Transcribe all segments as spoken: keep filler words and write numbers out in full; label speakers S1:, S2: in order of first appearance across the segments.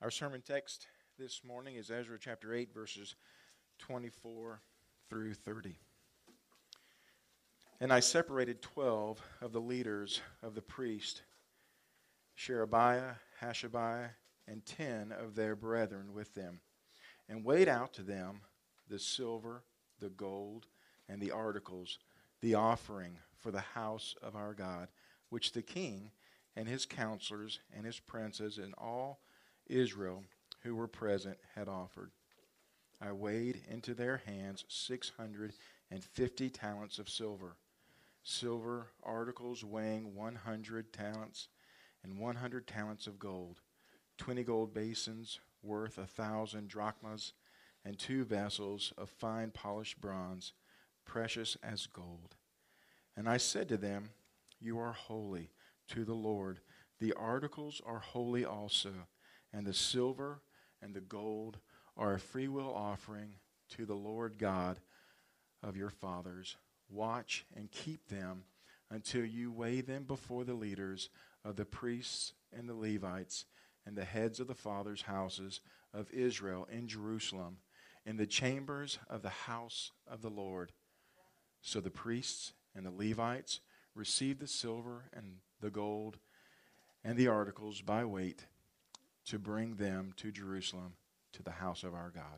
S1: Our sermon text this morning is Ezra chapter eight, verses twenty-four through thirty. And I separated twelve of the leaders of the priest, Sherebiah, Hashabiah, and ten of their brethren with them, and weighed out to them the silver, the gold, and the articles, the offering for the house of our God, which the king and his counselors and his princes and all Israel who were present had offered. I weighed into their hands six hundred and fifty talents of silver, silver articles weighing one hundred talents, and one hundred talents of gold, twenty gold basins worth a thousand drachmas, and two vessels of fine polished bronze, precious as gold. And I said to them, You are holy to the Lord. The articles are holy also, and the silver and the gold are a freewill offering to the Lord God of your fathers. Watch and keep them until you weigh them before the leaders of the priests and the Levites and the heads of the fathers' houses of Israel in Jerusalem, in the chambers of the house of the Lord. So the priests and the Levites received the silver and the gold and the articles by weight, to bring them to Jerusalem, to the house of our God.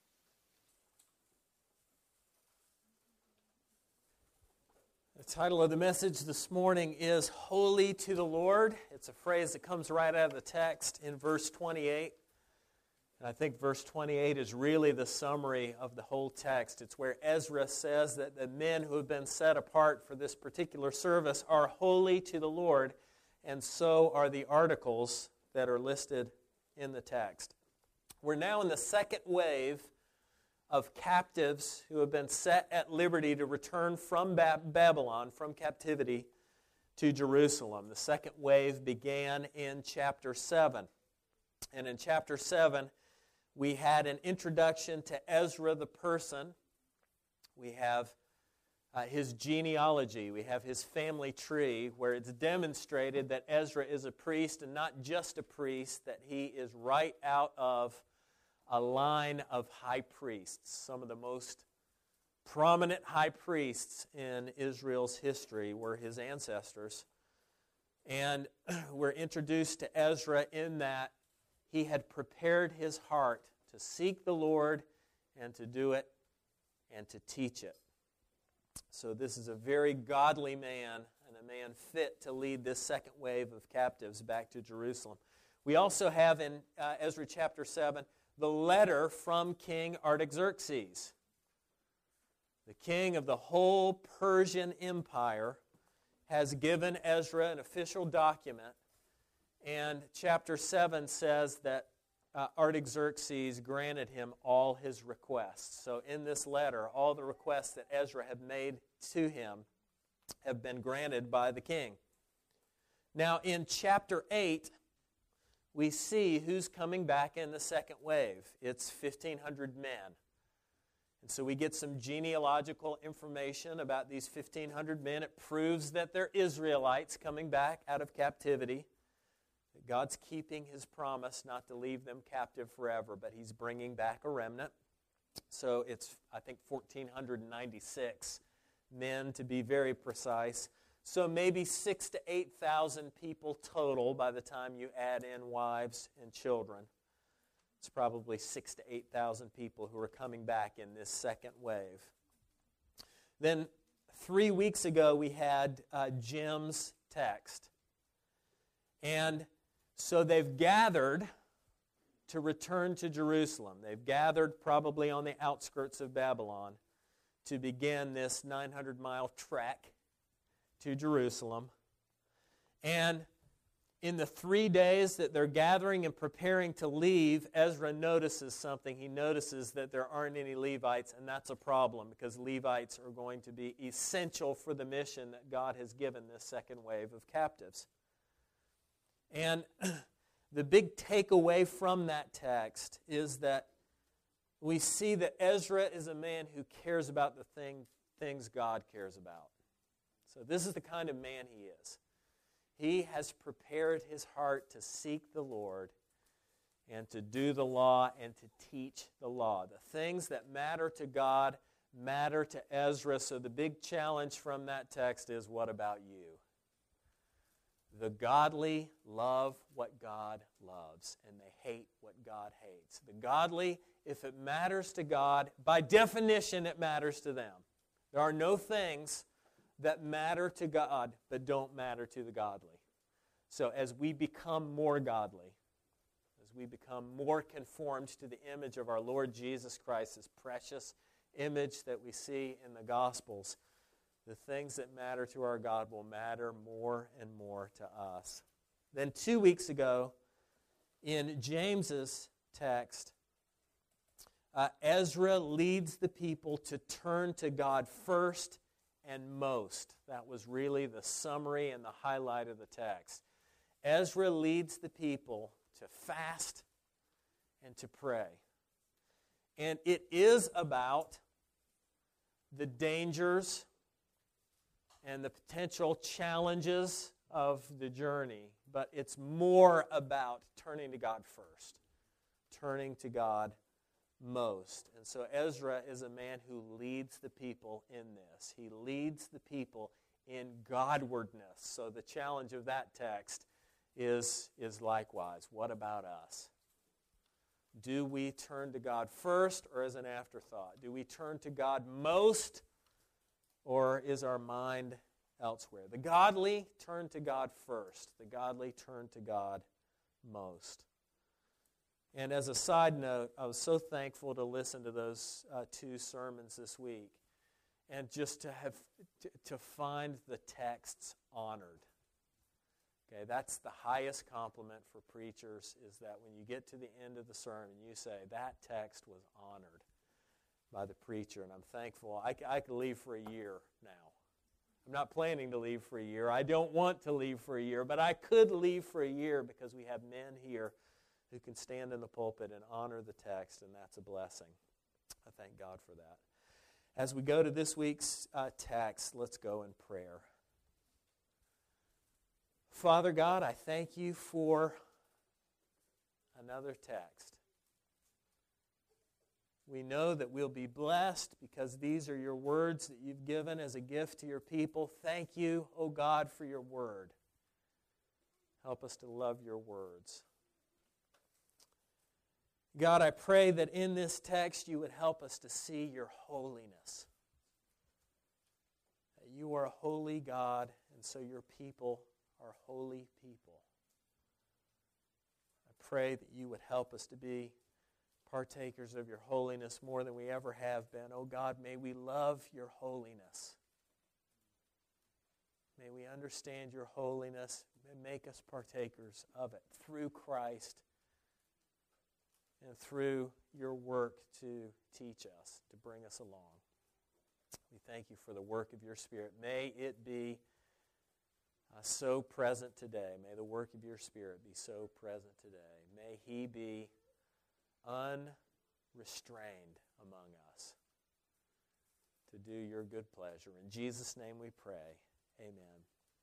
S2: The title of the message this morning is Holy to the Lord. It's a phrase that comes right out of the text in verse twenty-eight. And I think verse twenty-eight is really the summary of the whole text. It's where Ezra says that the men who have been set apart for this particular service are holy to the Lord, and so are the articles that are listed in the text. We're now in the second wave of captives who have been set at liberty to return from Babylon, from captivity, to Jerusalem. The second wave began in chapter seven. And in chapter seven, we had an introduction to Ezra the person. We have Uh, his genealogy. We have his family tree, where it's demonstrated that Ezra is a priest, and not just a priest, that he is right out of a line of high priests, some of the most prominent high priests in Israel's history were his ancestors. And we're introduced to Ezra in that he had prepared his heart to seek the Lord and to do it and to teach it. So this is a very godly man, and a man fit to lead this second wave of captives back to Jerusalem. We also have in uh, Ezra chapter seven the letter from King Artaxerxes, the king of the whole Persian Empire, has given Ezra an official document, and chapter seven says that Uh, Artaxerxes granted him all his requests. So in this letter, all the requests that Ezra had made to him have been granted by the king. Now in chapter eight, we see who's coming back in the second wave. It's fifteen hundred men. And so we get some genealogical information about these fifteen hundred men. It proves that they're Israelites coming back out of captivity. God's keeping His promise not to leave them captive forever, but He's bringing back a remnant. So it's, I think, one thousand four hundred ninety-six men, to be very precise. So maybe six to eight thousand people total by the time you add in wives and children. It's probably six to eight thousand people who are coming back in this second wave. Then three weeks ago we had uh, Jim's text. And so they've gathered to return to Jerusalem. They've gathered probably on the outskirts of Babylon to begin this nine hundred mile trek to Jerusalem. And in the three days that they're gathering and preparing to leave, Ezra notices something. He notices that there aren't any Levites, and that's a problem because Levites are going to be essential for the mission that God has given this second wave of captives. And the big takeaway from that text is that we see that Ezra is a man who cares about the thing, things God cares about. So this is the kind of man he is. He has prepared his heart to seek the Lord, and to do the law and to teach the law. The things that matter to God matter to Ezra. So the big challenge from that text is, what about you? The godly love what God loves, and they hate what God hates. The godly, if it matters to God, by definition it matters to them. There are no things that matter to God but don't matter to the godly. So as we become more godly, as we become more conformed to the image of our Lord Jesus Christ, His precious image that we see in the Gospels, the things that matter to our God will matter more and more to us. Then two weeks ago, in James's text, uh, Ezra leads the people to turn to God first and most. That was really the summary and the highlight of the text. Ezra leads the people to fast and to pray. And it is about the dangers and the potential challenges of the journey, but it's more about turning to God first, turning to God most. And so Ezra is a man who leads the people in this. He leads the people in Godwardness. So the challenge of that text is, is likewise, what about us? Do we turn to God first or as an afterthought? Do we turn to God most, or is our mind elsewhere? The godly turn to God first. The godly turn to God most. And as a side note, I was so thankful to listen to those uh, two sermons this week, and just to have to, to find the texts honored. Okay, that's the highest compliment for preachers, is that when you get to the end of the sermon, you say, that text was honored by the preacher, and I'm thankful. I, I could leave for a year now. I'm not planning to leave for a year. I don't want to leave for a year, but I could leave for a year because we have men here who can stand in the pulpit and honor the text, and that's a blessing. I thank God for that. As we go to this week's uh, text, let's go in prayer. Father God, I thank you for another text. We know that we'll be blessed because these are your words that you've given as a gift to your people. Thank you, O God, for your word. Help us to love your words. God, I pray that in this text you would help us to see your holiness. That you are a holy God, and so your people are holy people. I pray that you would help us to be partakers of your holiness more than we ever have been. Oh God, may we love your holiness. May we understand your holiness and make us partakers of it through Christ and through your work to teach us, to bring us along. We thank you for the work of your Spirit. May it be uh, so present today. May the work of your Spirit be so present today. May he be unrestrained among us to do your good pleasure. In Jesus' name we pray. Amen.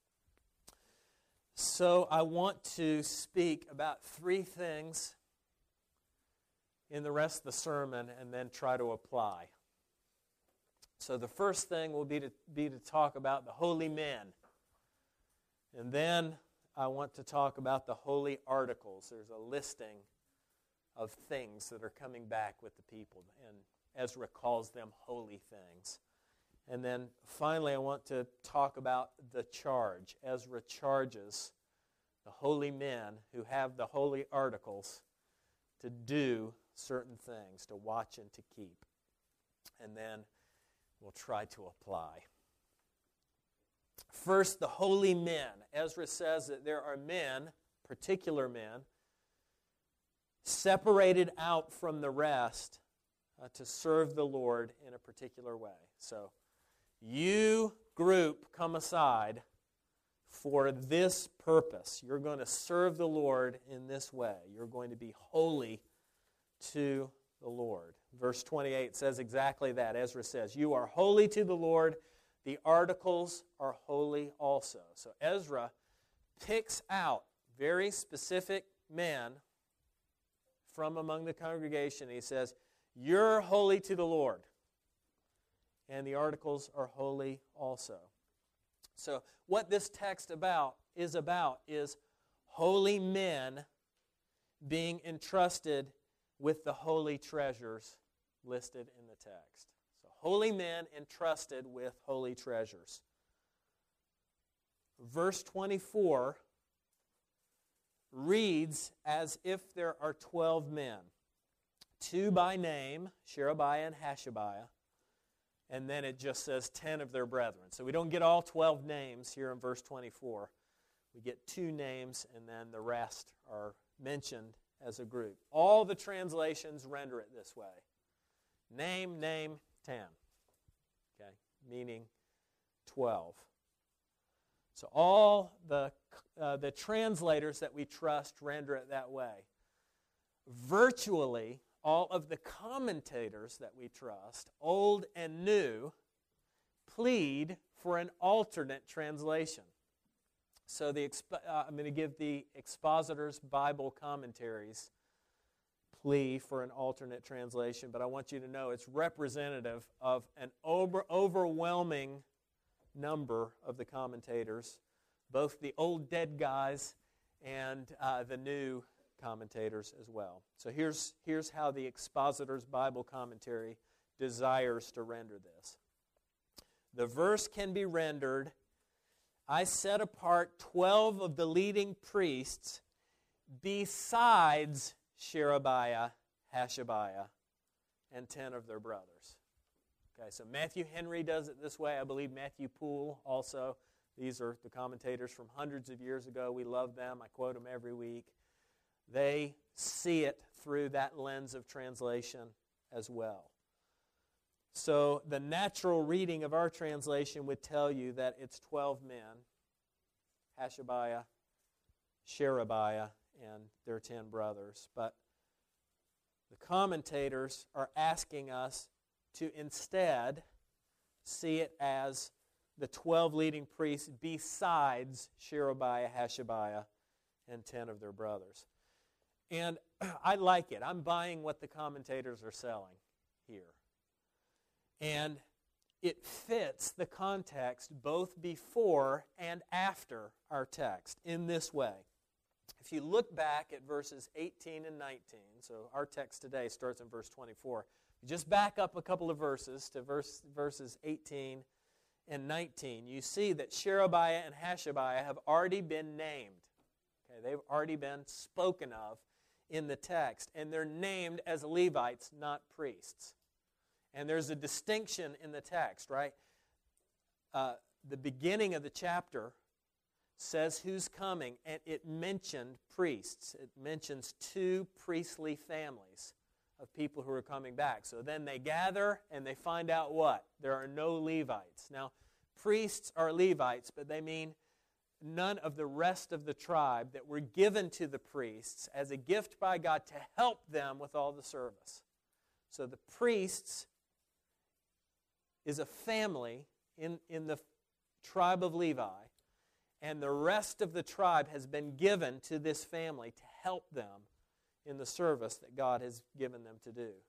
S2: So I want to speak about three things in the rest of the sermon and then try to apply. So the first thing will be to, be to talk about the holy men. And then I want to talk about the holy articles. There's a listing of things that are coming back with the people, and Ezra calls them holy things. And then finally I want to talk about the charge. Ezra charges the holy men who have the holy articles to do certain things, to watch and to keep. And then we'll try to apply. First, the holy men. Ezra says that there are men, particular men, separated out from the rest uh, to serve the Lord in a particular way. So, you group come aside for this purpose. You're going to serve the Lord in this way. You're going to be holy to the Lord. Verse twenty-eight says exactly that. Ezra says, you are holy to the Lord. The articles are holy also. So Ezra picks out very specific men from among the congregation. He says, "You're holy to the Lord." And the articles are holy also. So what this text about is about is holy men being entrusted with the holy treasures listed in the text. So holy men entrusted with holy treasures. Verse twenty-four reads as if there are twelve men, two by name, Sherebiah and Hashabiah, and then it just says ten of their brethren. So we don't get all twelve names here in verse twenty-four. We get two names, and then the rest are mentioned as a group. All the translations render it this way. Name, name, ten. Okay, meaning twelve. So all the, uh, the translators that we trust render it that way. Virtually, all of the commentators that we trust, old and new, plead for an alternate translation. So the uh, I'm going to give the Expositor's Bible Commentaries plea for an alternate translation, but I want you to know it's representative of an over, overwhelming number of the commentators, both the old dead guys and uh, the new commentators as well. So here's, here's how the Expositor's Bible Commentary desires to render this. The verse can be rendered, "I set apart twelve of the leading priests besides Sherebiah, Hashabiah, and ten of their brothers." Okay, so Matthew Henry does it this way. I believe Matthew Poole also. These are the commentators from hundreds of years ago. We love them. I quote them every week. They see it through that lens of translation as well. So the natural reading of our translation would tell you that it's twelve men, Hashabiah, Sherebiah, and their ten brothers. But the commentators are asking us to instead see it as the twelve leading priests besides Sherebiah, Hashabiah, and ten of their brothers. And I like it. I'm buying what the commentators are selling here. And it fits the context both before and after our text in this way. If you look back at verses eighteen and nineteen, so our text today starts in verse twenty-four. You just back up a couple of verses to verse, verses eighteen and nineteen. You see that Sherebiah and Hashabiah have already been named. Okay, they've already been spoken of in the text, and they're named as Levites, not priests. And there's a distinction in the text, right? Uh, the beginning of the chapter says who's coming, and it mentioned priests. It mentions two priestly families of people who are coming back. So then they gather, and they find out what? There are no Levites. Now, priests are Levites, but they mean none of the rest of the tribe that were given to the priests as a gift by God to help them with all the service. So the priests is a family in, in the tribe of Levi, and the rest of the tribe has been given to this family to help them in the service that God has given them to do.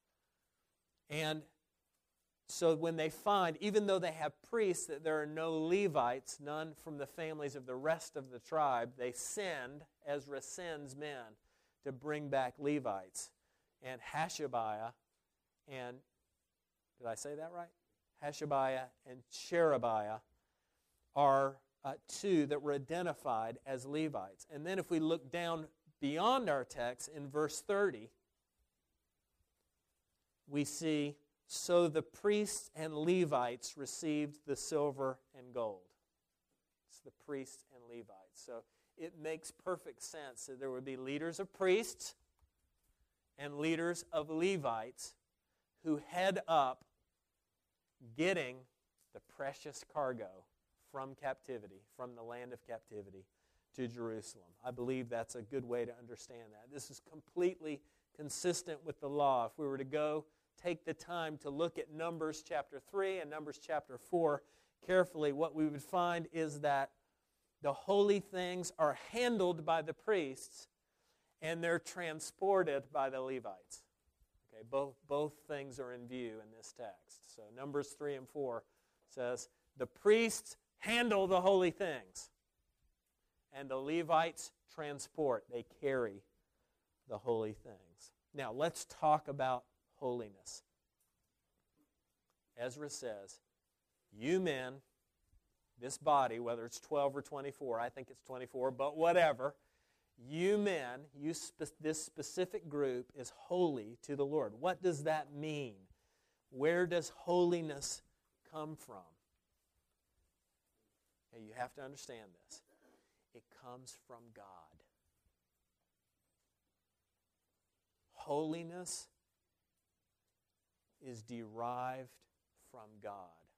S2: And so when they find, even though they have priests, that there are no Levites, none from the families of the rest of the tribe, they send, Ezra sends men to bring back Levites. And Hashabiah and, did I say that right? Hashabiah and Sherebiah are uh, two that were identified as Levites. And then if we look down beyond our text in verse thirty, we see, so the priests and Levites received the silver and gold. It's the priests and Levites. So it makes perfect sense that there would be leaders of priests and leaders of Levites who head up getting the precious cargo from captivity, from the land of captivity to Jerusalem. I believe that's a good way to understand that. This is completely consistent with the law. If we were to go take the time to look at Numbers chapter three and Numbers chapter four carefully, what we would find is that the holy things are handled by the priests, and they're transported by the Levites. Okay, both, both things are in view in this text. So Numbers three and four says, the priests handle the holy things, and the Levites transport, they carry the holy things. Now, let's talk about holiness. Ezra says, you men, this body, whether it's twelve or twenty-four, I think it's twenty-four, but whatever, you men, you spe- this specific group is holy to the Lord. What does that mean? Where does holiness come from? Okay, you have to understand this. It comes from God. Holiness is derived from God.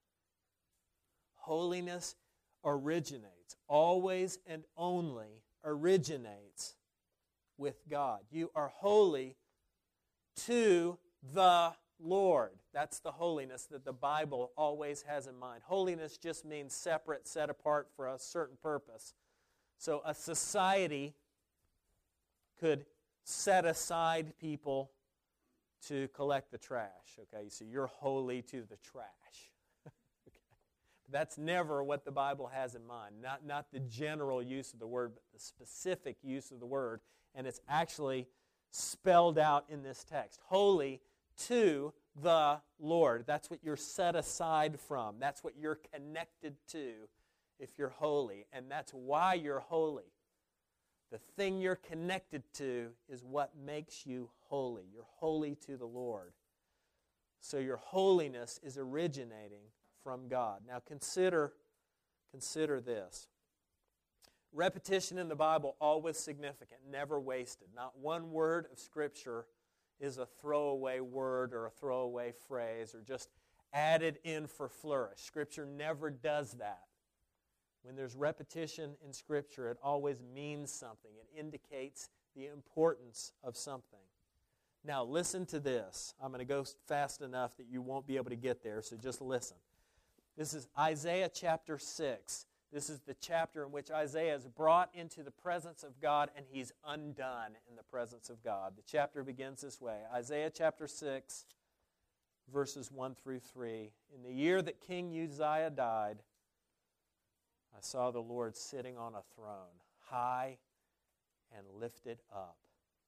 S2: Holiness originates, always and only originates with God. You are holy to the Lord. That's the holiness that the Bible always has in mind. Holiness just means separate, set apart for a certain purpose. So a society could set aside people to collect the trash. Okay, so you're holy to the trash. Okay. That's never what the Bible has in mind. Not, not the general use of the word, but the specific use of the word. And it's actually spelled out in this text. Holy to the Lord. That's what you're set aside from. That's what you're connected to if you're holy. And that's why you're holy. The thing you're connected to is what makes you holy. You're holy to the Lord. So your holiness is originating from God. Now consider, consider this. Repetition in the Bible, always significant, never wasted. Not one word of Scripture is a throwaway word or a throwaway phrase or just added in for flourish. Scripture never does that. When there's repetition in Scripture, it always means something. It indicates the importance of something. Now, listen to this. I'm going to go fast enough that you won't be able to get there, so just listen. This is Isaiah chapter six. This is the chapter in which Isaiah is brought into the presence of God, and he's undone in the presence of God. The chapter begins this way. Isaiah chapter six, verses one through three. In the year that King Uzziah died, I saw the Lord sitting on a throne, high and lifted up,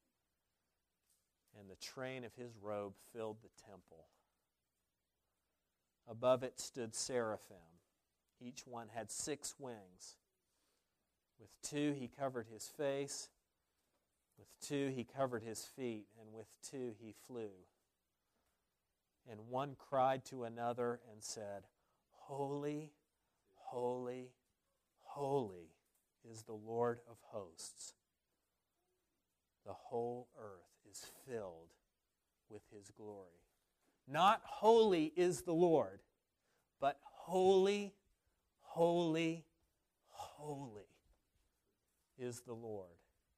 S2: and the train of his robe filled the temple. Above it stood seraphim. Each one had six wings. With two he covered his face, with two he covered his feet, and with two he flew. And one cried to another and said, Holy, holy, holy is the Lord of hosts. The whole earth is filled with his glory. Not holy is the Lord, but holy, holy, holy is the Lord.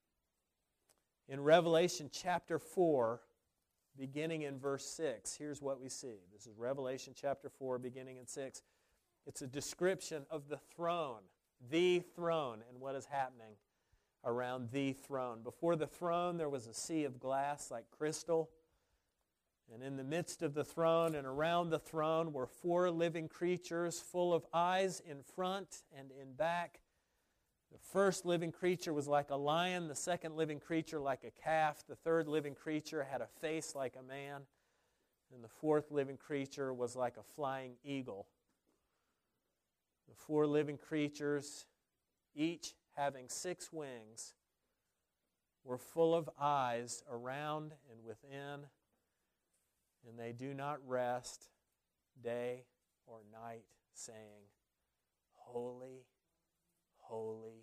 S2: In Revelation chapter four, beginning in verse six, here's what we see. This is Revelation chapter four, beginning in six. It's a description of the throne, the throne, and what is happening around the throne. Before the throne, there was a sea of glass like crystal. And in the midst of the throne and around the throne were four living creatures full of eyes in front and in back. The first living creature was like a lion, the second living creature like a calf, the third living creature had a face like a man, and the fourth living creature was like a flying eagle. The four living creatures, each having six wings, were full of eyes around and within, and they do not rest day or night, saying, Holy, holy,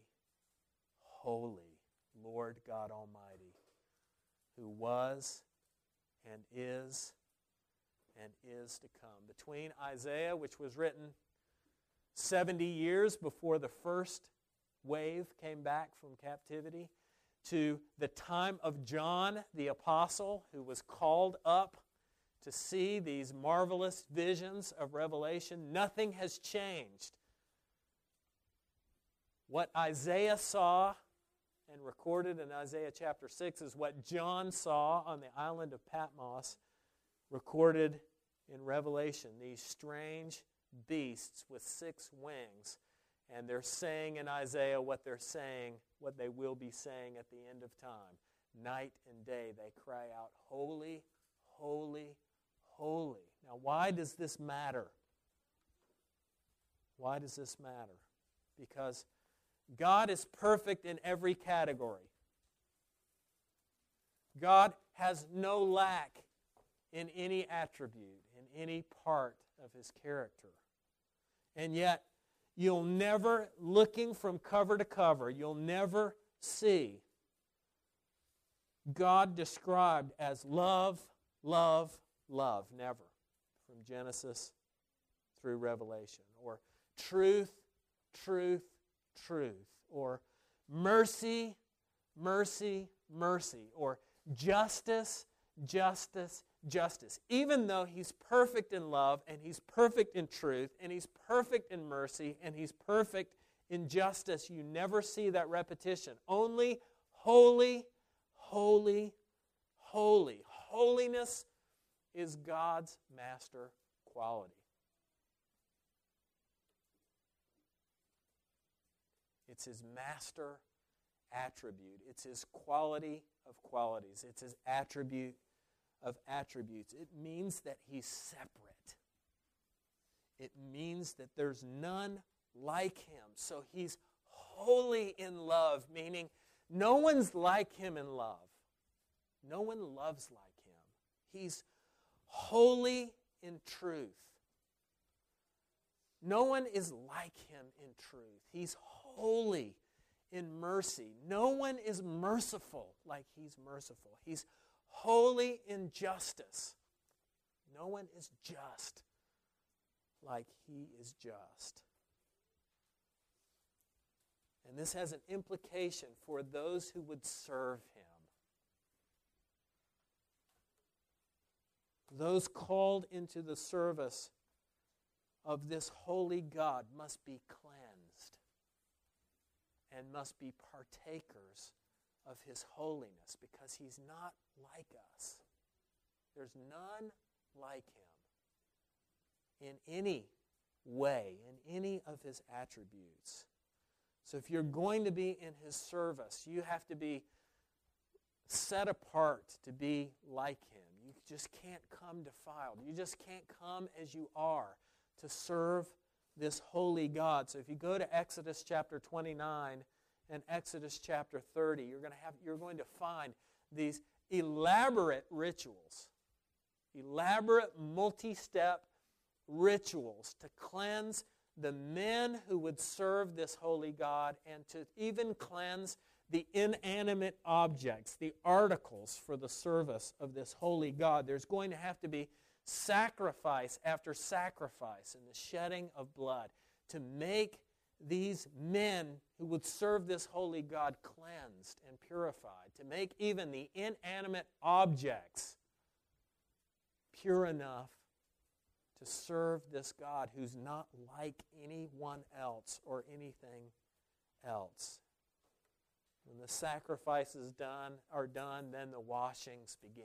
S2: holy, Lord God Almighty, who was and is and is to come. Between Isaiah, which was written seventy years before the first wave came back from captivity, to the time of John the Apostle, who was called up to see these marvelous visions of Revelation, nothing has changed. What Isaiah saw and recorded in Isaiah chapter six is what John saw on the island of Patmos, recorded in Revelation. These strange beasts with six wings. And they're saying in Isaiah what they're saying, what they will be saying at the end of time. Night and day they cry out, holy, holy, holy. Now why does this matter? Why does this matter? Because God is perfect in every category. God has no lack in any attribute, in any part of His character. And yet, you'll never, looking from cover to cover, you'll never see God described as love, love, love. Never. From Genesis through Revelation. Or truth, truth, truth. Or mercy, mercy, mercy. Or justice, justice, justice. Even though He's perfect in love, and He's perfect in truth, and He's perfect in mercy, and He's perfect in justice, you never see that repetition. Only holy, holy, holy. Holiness is God's master quality. It's His master attribute. It's His quality of qualities. It's His attribute of attributes. It means that He's separate. It means that there's none like Him. So He's holy in love, meaning no one's like Him in love. No one loves like Him. He's holy in truth. No one is like Him in truth. He's holy in mercy. No one is merciful like He's merciful. He's holy in justice. No one is just like He is just. And this has an implication for those who would serve Him. Those called into the service of this holy God must be cleansed and must be partakers of His holiness, because He's not like us. There's none like Him in any way, in any of His attributes. So if you're going to be in His service, you have to be set apart to be like Him. You just can't come defiled. You just can't come as you are to serve this holy God. So if you go to Exodus chapter twenty-nine and Exodus chapter thirty, you're going to have you're going to find these elaborate rituals, elaborate multi-step rituals to cleanse the men who would serve this holy God, and to even cleanse the inanimate objects, the articles for the service of this holy God. There's going to have to be sacrifice after sacrifice and the shedding of blood to make these men who would serve this holy God cleansed and purified, to make even the inanimate objects pure enough to serve this God who's not like anyone else or anything else. When the sacrifices done are done, then the washings begin.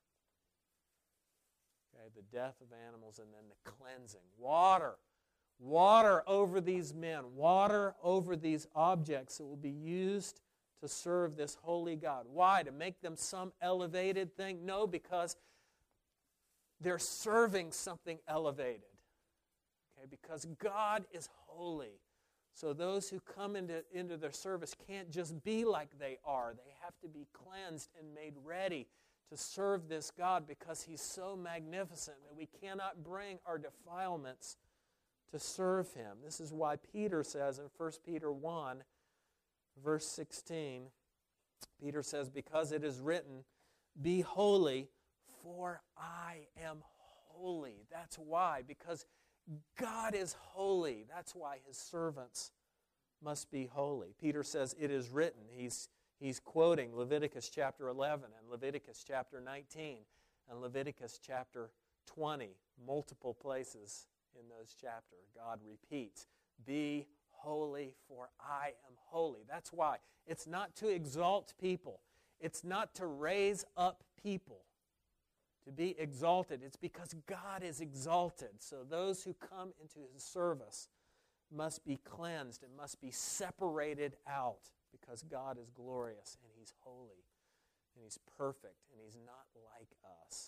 S2: Okay, the death of animals and then the cleansing. Water. Water over these men. Water over these objects that will be used to serve this holy God. Why? To make them some elevated thing? No, because they're serving something elevated. Okay, because God is holy. So those who come into, into their service can't just be like they are. They have to be cleansed and made ready to serve this God, because He's so magnificent that we cannot bring our defilements to serve Him. This is why Peter says in First Peter one, verse sixteen, Peter says, because it is written, be holy, for I am holy. That's why, because God is holy. That's why His servants must be holy. Peter says it is written. He's, he's quoting Leviticus chapter eleven and Leviticus chapter nineteen and Leviticus chapter twenty. Multiple places in those chapters God repeats, be holy, for I am holy. That's why. It's not to exalt people. It's not to raise up people to be exalted. It's because God is exalted. So those who come into His service must be cleansed and must be separated out because God is glorious and He's holy and He's perfect and He's not like us.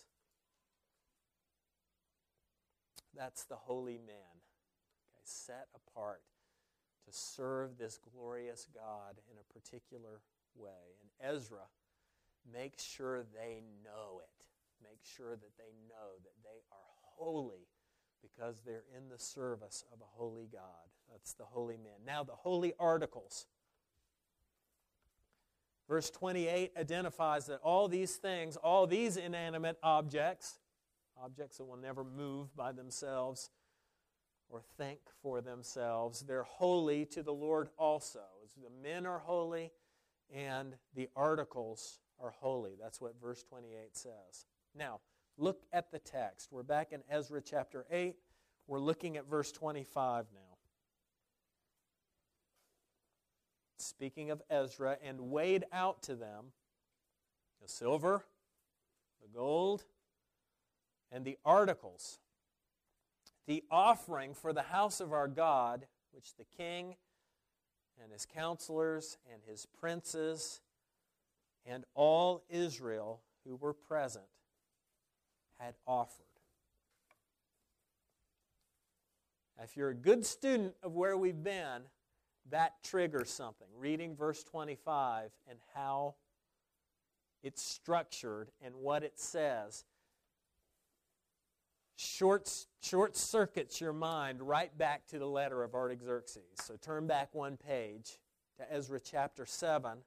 S2: That's the holy man, okay, set apart to serve this glorious God in a particular way. And Ezra makes sure they know it. Make sure that they know that they are holy because they're in the service of a holy God. That's the holy man. Now the holy articles. Verse twenty-eight identifies that all these things, all these inanimate objects, objects that will never move by themselves or think for themselves, they're holy to the Lord also. As the men are holy and the articles are holy. That's what verse twenty-eight says. Now, look at the text. We're back in Ezra chapter eight. We're looking at verse twenty-five now. Speaking of Ezra, and weighed out to them the silver, the gold, and the articles, the offering for the house of our God, which the king and his counselors and his princes and all Israel who were present had offered. Now, if you're a good student of where we've been, that triggers something. Reading verse twenty-five and how it's structured and what it says short, short circuits your mind right back to the letter of Artaxerxes. So turn back one page to Ezra chapter seven.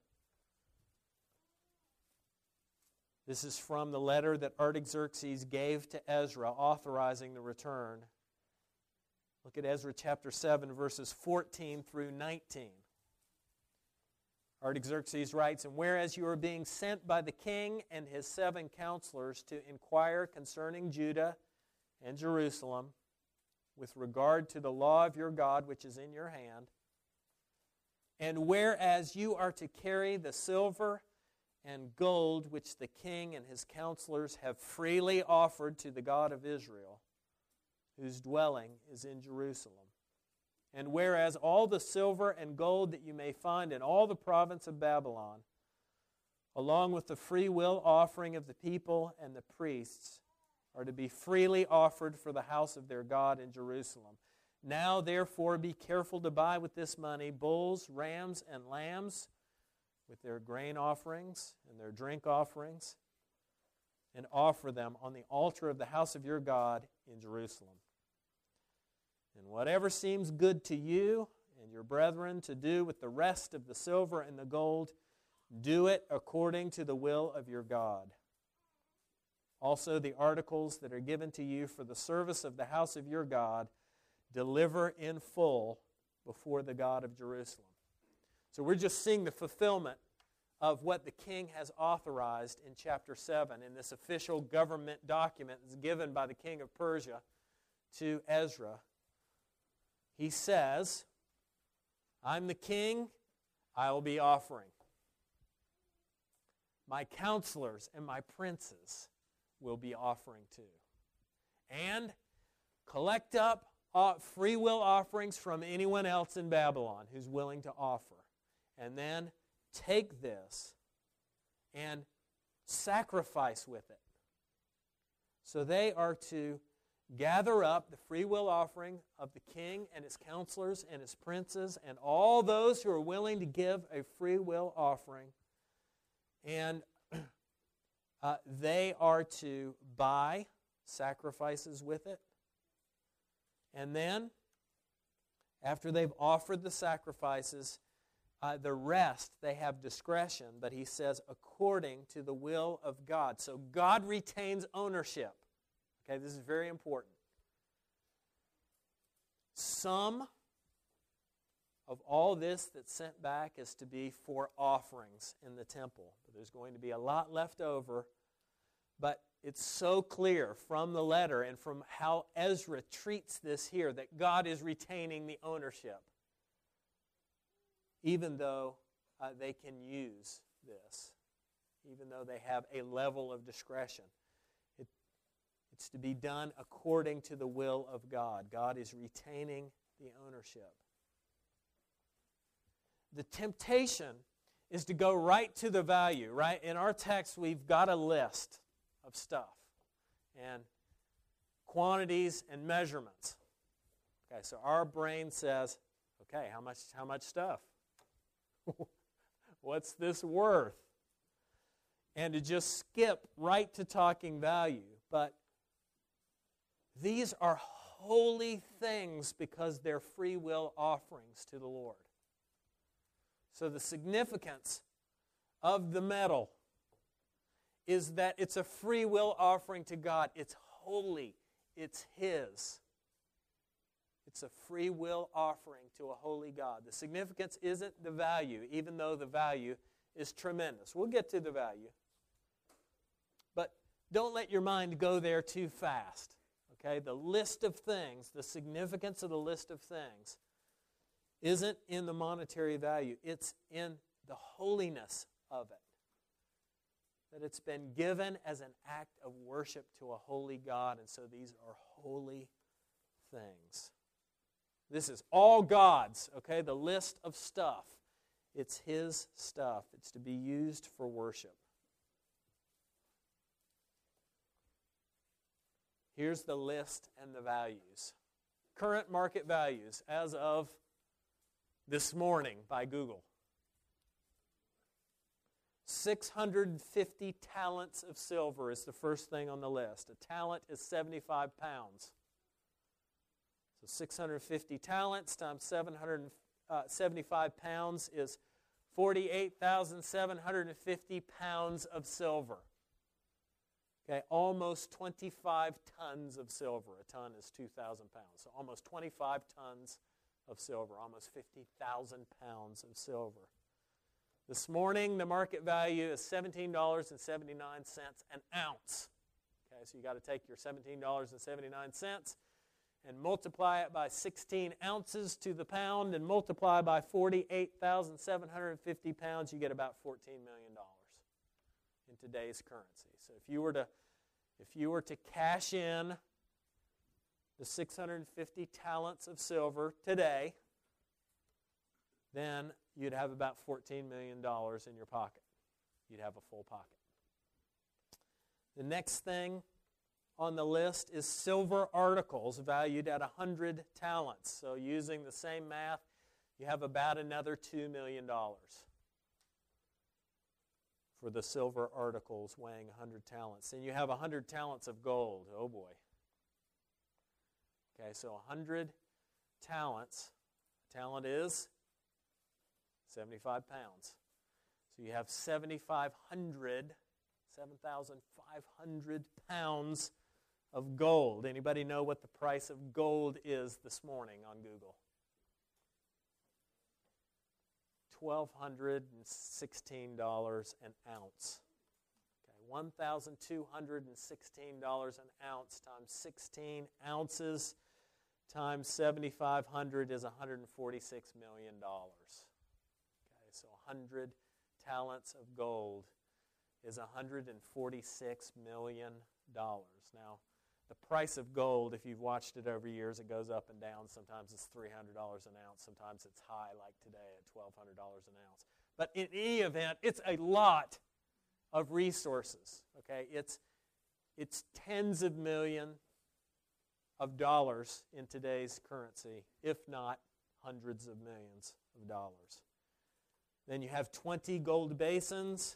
S2: This is from the letter that Artaxerxes gave to Ezra authorizing the return. Look at Ezra chapter seven, verses fourteen through nineteen. Artaxerxes writes, "And whereas you are being sent by the king and his seven counselors to inquire concerning Judah and Jerusalem with regard to the law of your God which is in your hand, and whereas you are to carry the silver and gold which the king and his counselors have freely offered to the God of Israel, whose dwelling is in Jerusalem. And whereas all the silver and gold that you may find in all the province of Babylon, along with the free will offering of the people and the priests, are to be freely offered for the house of their God in Jerusalem. Now, therefore, be careful to buy with this money bulls, rams, and lambs, with their grain offerings and their drink offerings, and offer them on the altar of the house of your God in Jerusalem. And whatever seems good to you and your brethren to do with the rest of the silver and the gold, do it according to the will of your God. Also the articles that are given to you for the service of the house of your God, deliver in full before the God of Jerusalem." So we're just seeing the fulfillment of what the king has authorized in chapter seven in this official government document that's given by the king of Persia to Ezra. He says, "I'm the king, I will be offering. My counselors and my princes will be offering too. And collect up free will offerings from anyone else in Babylon who's willing to offer. And then take this and sacrifice with it." So they are to gather up the free will offering of the king and his counselors and his princes and all those who are willing to give a free will offering. And uh, they are to buy sacrifices with it. And then, after they've offered the sacrifices, uh, the rest they have discretion, but he says according to the will of God. So God retains ownership. Okay, this is very important. Some of all this that's sent back is to be for offerings in the temple. But there's going to be a lot left over. But it's so clear from the letter and from how Ezra treats this here that God is retaining the ownership. even though uh, they can use this, even though they have a level of discretion. It, it's to be done according to the will of God. God is retaining the ownership. The temptation is to go right to the value, right? In our text, we've got a list of stuff and quantities and measurements. Okay, so our brain says, okay, how much, how much stuff? What's this worth? And to just skip right to talking value. But these are holy things because they're free will offerings to the Lord. So the significance of the metal is that it's a free will offering to God. It's holy. It's His. It's a free will offering to a holy God. The significance isn't the value, even though the value is tremendous. We'll get to the value. But don't let your mind go there too fast. Okay? The list of things, the significance of the list of things isn't in the monetary value. It's in the holiness of it. That it's been given as an act of worship to a holy God, and so these are holy things. This is all God's, okay? The list of stuff. It's His stuff. It's to be used for worship. Here's the list and the values. Current market values as of this morning by Google. six hundred fifty talents of silver is the first thing on the list. A talent is seventy-five pounds. So six hundred fifty talents times seven hundred seventy-five pounds is forty-eight thousand seven hundred fifty pounds of silver. Okay, almost twenty-five tons of silver. A ton is two thousand pounds. So almost twenty-five tons of silver, almost fifty thousand pounds of silver. This morning, the market value is seventeen dollars and seventy-nine cents an ounce. Okay, so you got to take your seventeen dollars and seventy-nine cents and multiply it by sixteen ounces to the pound and multiply by forty-eight thousand seven hundred fifty pounds, you get about fourteen million dollars in today's currency. So if you were to if you were to cash in the six hundred fifty talents of silver today, then you'd have about fourteen million dollars in your pocket. You'd have a full pocket. The next thing on the list is silver articles valued at one hundred talents. So using the same math, you have about another two million dollars for the silver articles weighing one hundred talents. And you have one hundred talents of gold. Oh boy. Okay, so one hundred talents. Talent is seventy-five pounds. So you have seventy-five hundred, seven thousand five hundred pounds of gold. Anybody know what the price of gold is this morning on Google? one thousand two hundred sixteen dollars an ounce. Okay, one thousand two hundred sixteen dollars an ounce times sixteen ounces times seventy-five hundred is one hundred forty-six million dollars. Okay, so one hundred talents of gold is one hundred forty-six million dollars. Now, the price of gold, if you've watched it over years, it goes up and down. Sometimes it's three hundred dollars an ounce. Sometimes it's high, like today, at twelve hundred dollars an ounce. But in any event, it's a lot of resources. Okay, it's it's tens of millions of dollars in today's currency, if not hundreds of millions of dollars. Then you have twenty gold basins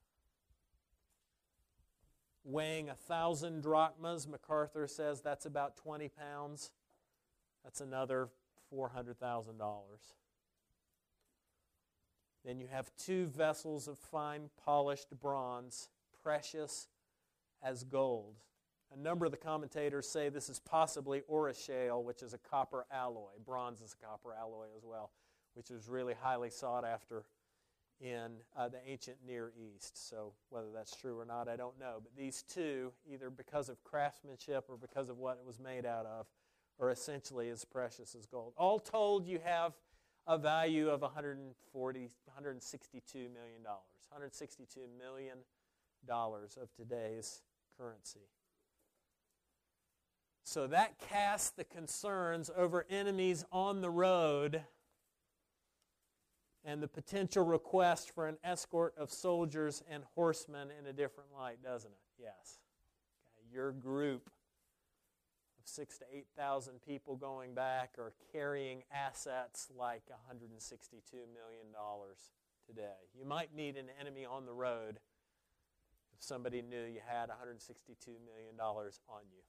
S2: weighing a thousand drachmas. MacArthur says that's about twenty pounds. That's another four hundred thousand dollars. Then you have two vessels of fine polished bronze, precious as gold. A number of the commentators say this is possibly orishale, which is a copper alloy. Bronze is a copper alloy as well, which is really highly sought after in uh, the ancient Near East. So whether that's true or not, I don't know. But these two, either because of craftsmanship or because of what it was made out of, are essentially as precious as gold. All told, you have a value of one hundred forty, one hundred sixty-two million dollars. one hundred sixty-two million dollars of today's currency. So that casts the concerns over enemies on the road and the potential request for an escort of soldiers and horsemen in a different light, doesn't it? Yes. Okay, your group of six to eight thousand people going back are carrying assets like one hundred sixty-two million dollars today. You might meet an enemy on the road if somebody knew you had one hundred sixty-two million dollars on you.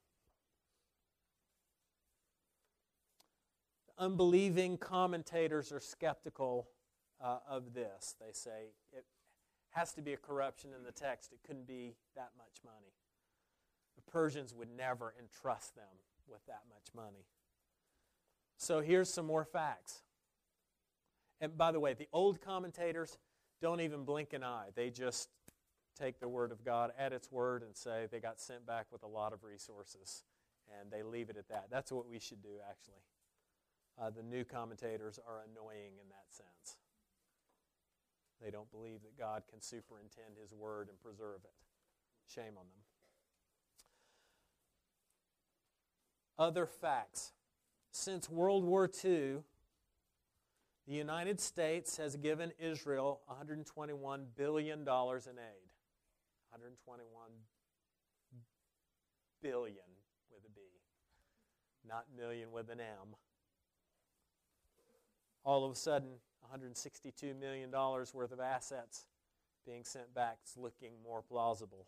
S2: Unbelieving commentators are skeptical uh, of this. They say it has to be a corruption in the text. It couldn't be that much money. The Persians would never entrust them with that much money. So here's some more facts. And by the way, the old commentators don't even blink an eye. They just take the Word of God at its word and say they got sent back with a lot of resources, and they leave it at that. That's what we should do, actually. Uh, the new commentators are annoying in that sense. They don't believe that God can superintend His Word and preserve it. Shame on them. Other facts. Since World War Two, the United States has given Israel one hundred twenty-one billion dollars in aid. one hundred twenty-one billion with a B, not million with an M. All of a sudden, one hundred sixty-two million dollars worth of assets being sent back is looking more plausible.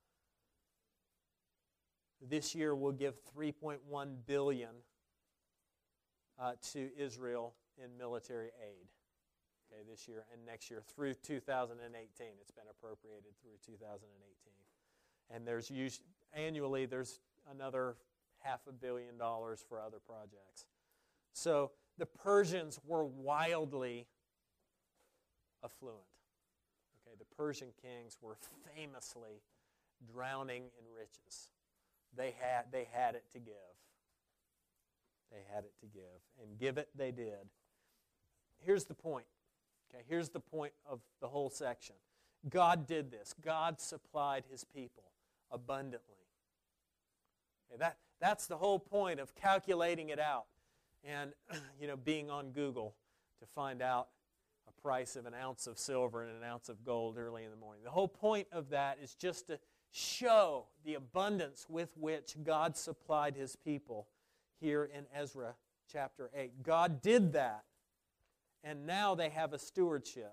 S2: This year we'll give three point one billion dollars uh, to Israel in military aid. Okay, this year and next year through two thousand eighteen. It's been appropriated through two thousand eighteen. And there's usually, annually there's another half a billion dollars for other projects. So the Persians were wildly affluent. Okay, the Persian kings were famously drowning in riches. They had, they had it to give. They had it to give. And give it they did. Here's the point. Okay, here's the point of the whole section. God did this. God supplied His people abundantly. Okay, that, that's the whole point of calculating it out. And, you know, being on Google to find out a price of an ounce of silver and an ounce of gold early in the morning. The whole point of that is just to show the abundance with which God supplied His people here in Ezra chapter eight. God did that, and now they have a stewardship.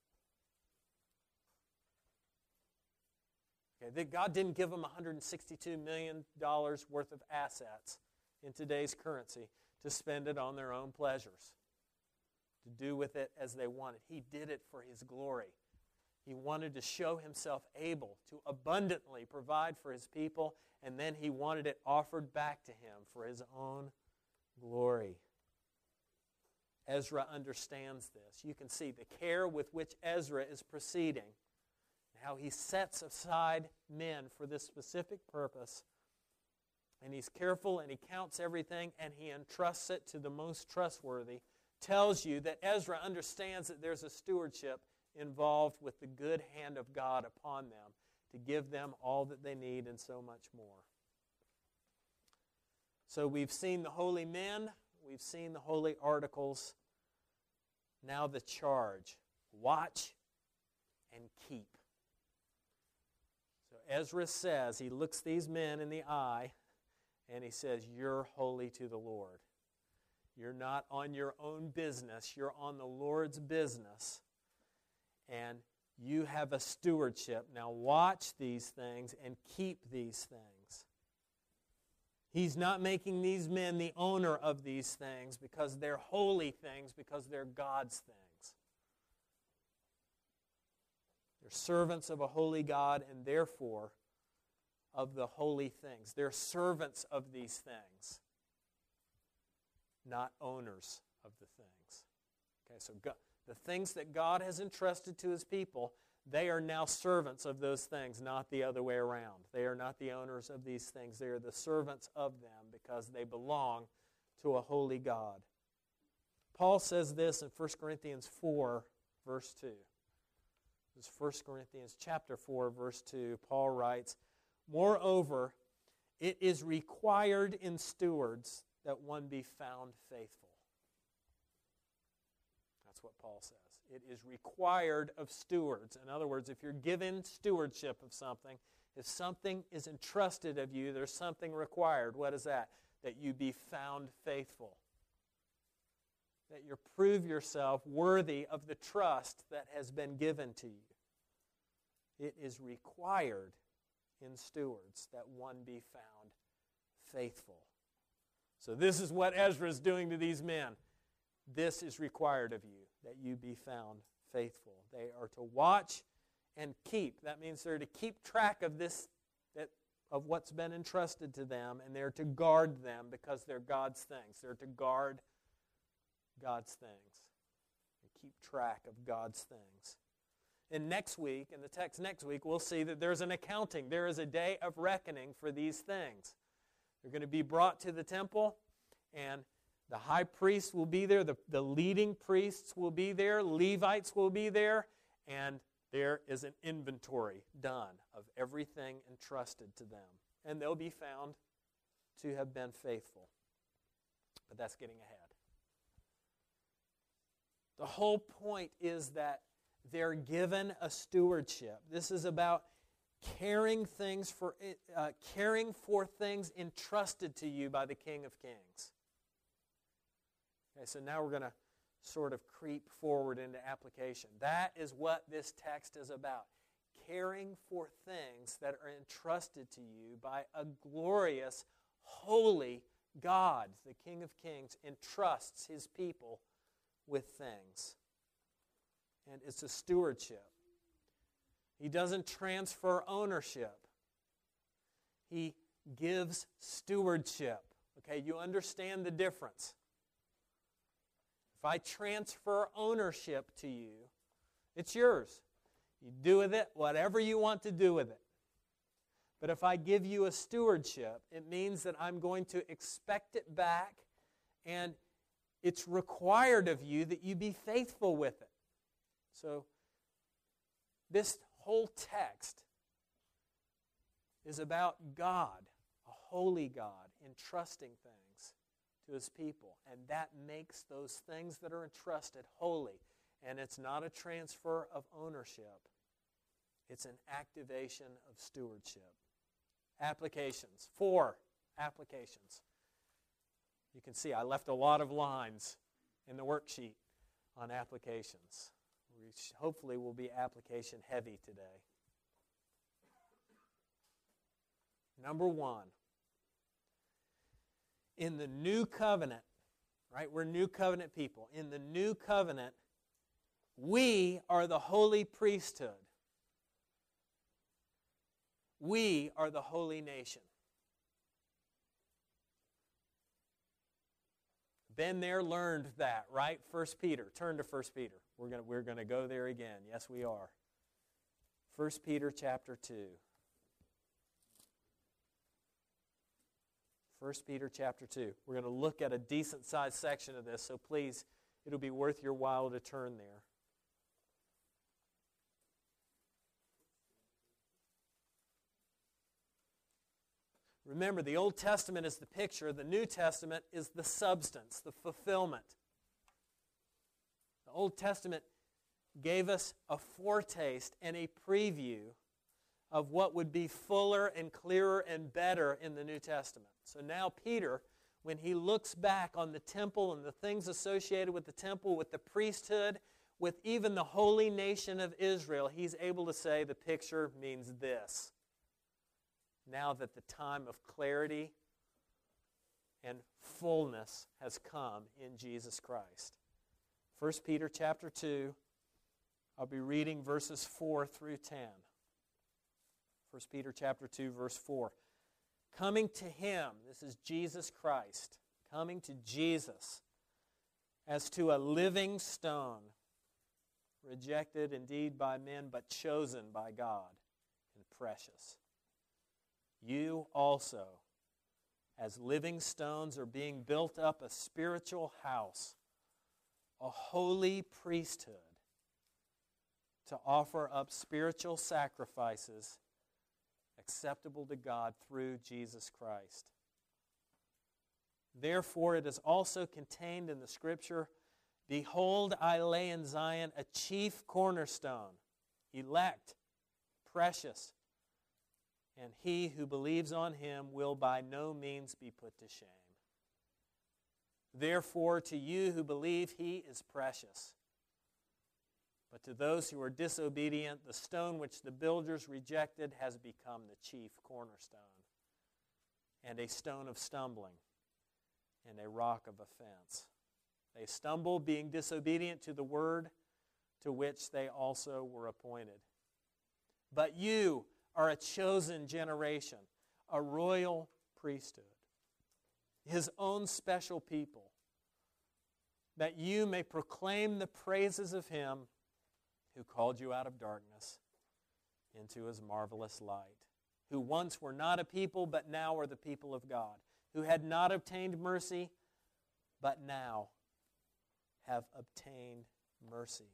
S2: Okay, that God didn't give them one hundred sixty-two million dollars worth of assets in today's currency to spend it on their own pleasures, to do with it as they wanted. He did it for His glory. He wanted to show Himself able to abundantly provide for His people, and then He wanted it offered back to Him for His own glory. Ezra understands this. You can see the care with which Ezra is proceeding, how he sets aside men for this specific purpose. And he's careful and he counts everything and he entrusts it to the most trustworthy, tells you that Ezra understands that there's a stewardship involved with the good hand of God upon them to give them all that they need and so much more. So we've seen the holy men, we've seen the holy articles. Now the charge, watch and keep. So Ezra says, he looks these men in the eye and he says, you're holy to the Lord. You're not on your own business. You're on the Lord's business. And you have a stewardship. Now watch these things and keep these things. He's not making these men the owner of these things because they're holy things, because they're God's things. They're servants of a holy God and therefore of the holy things. They're servants of these things, not owners of the things. Okay, so God, the things that God has entrusted to His people, they are now servants of those things, not the other way around. They are not the owners of these things. They are the servants of them because they belong to a holy God. Paul says this in First Corinthians four, verse two. This is First Corinthians chapter four, verse two. Paul writes, "Moreover, it is required in stewards that one be found faithful." That's what Paul says. It is required of stewards. In other words, if you're given stewardship of something, if something is entrusted of you, there's something required. What is that? That you be found faithful. That you prove yourself worthy of the trust that has been given to you. It is required in stewards that one be found faithful. So this is what Ezra is doing to these men. This is required of you, that you be found faithful. They are to watch and keep. That means they're to keep track of this, that of what's been entrusted to them, and they're to guard them because they're God's things. They're to guard God's things. And keep track of God's things. And next week, in the text next week, we'll see that there's an accounting. There is a day of reckoning for these things. They're going to be brought to the temple, and the high priest will be there. The, the leading priests will be there. Levites will be there. And there is an inventory done of everything entrusted to them. And they'll be found to have been faithful. But that's getting ahead. The whole point is that they're given a stewardship. This is about caring things for uh, caring for things entrusted to you by the King of Kings. Okay, so now we're going to sort of creep forward into application. That is what this text is about. Caring for things that are entrusted to you by a glorious, holy God. The King of Kings entrusts His people with things. And it's a stewardship. He doesn't transfer ownership. He gives stewardship. Okay, you understand the difference. If I transfer ownership to you, it's yours. You do with it whatever you want to do with it. But if I give you a stewardship, it means that I'm going to expect it back, and it's required of you that you be faithful with it. So, this whole text is about God, a holy God, entrusting things to His people. And that makes those things that are entrusted holy. And it's not a transfer of ownership. It's an activation of stewardship. Applications. Four applications. You can see I left a lot of lines in the worksheet on applications. We hopefully will be application heavy today. Number one, in the new covenant, right? We're new covenant people. In the new covenant, we are the holy priesthood. We are the holy nation. Been there, learned that, right? First Peter. Turn to First Peter. We're going we're going to go there again. Yes, we are. First Peter chapter two. First Peter chapter two. We're going to look at a decent-sized section of this, so please, it'll be worth your while to turn there. Remember, the Old Testament is the picture. The New Testament is the substance, the fulfillment. The Old Testament gave us a foretaste and a preview of what would be fuller and clearer and better in the New Testament. So now Peter, when he looks back on the temple and the things associated with the temple, with the priesthood, with even the holy nation of Israel, he's able to say the picture means this. Now that the time of clarity and fullness has come in Jesus Christ. First Peter chapter two, I'll be reading verses four through ten. First Peter chapter two, verse four. Coming to Him, this is Jesus Christ, coming to Jesus as to a living stone, rejected indeed by men, but chosen by God and precious. You also, as living stones, are being built up a spiritual house a holy priesthood to offer up spiritual sacrifices acceptable to God through Jesus Christ. Therefore, it is also contained in the Scripture, "Behold, I lay in Zion a chief cornerstone, elect, precious, and he who believes on him will by no means be put to shame. Therefore, to you who believe, he is precious. But to those who are disobedient, the stone which the builders rejected has become the chief cornerstone, and a stone of stumbling, and a rock of offense. They stumble, being disobedient to the word to which they also were appointed. But you are a chosen generation, a royal priesthood, his own special people, that you may proclaim the praises of him who called you out of darkness into his marvelous light, who once were not a people, but now are the people of God, who had not obtained mercy, but now have obtained mercy."